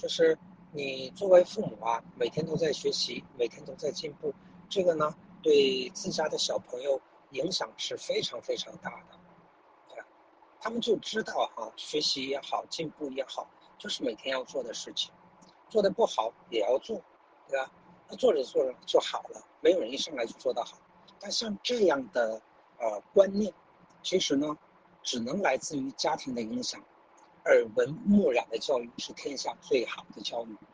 就是你作为父母啊，每天都在学习，每天都在进步，这个呢，对自家的小朋友影响是非常非常大的。他们就知道学习也好，进步也好，就是每天要做的事情，做的不好也要做，对吧？那做着做着就好了，没有人一上来就做得好。但像这样的观念，其实呢，只能来自于家庭的影响。耳闻目染的教育是天下最好的教育。